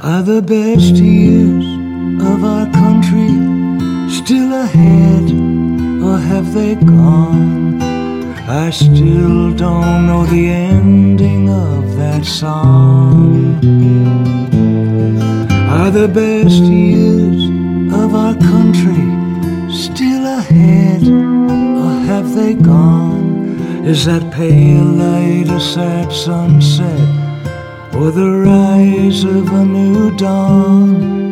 Are the best years of our country still ahead, or have they gone? I still don't know the ending of that song. Are the best years of our country still ahead, or have they gone? Is that pale light a sad sunset, or the rise of a new dawn?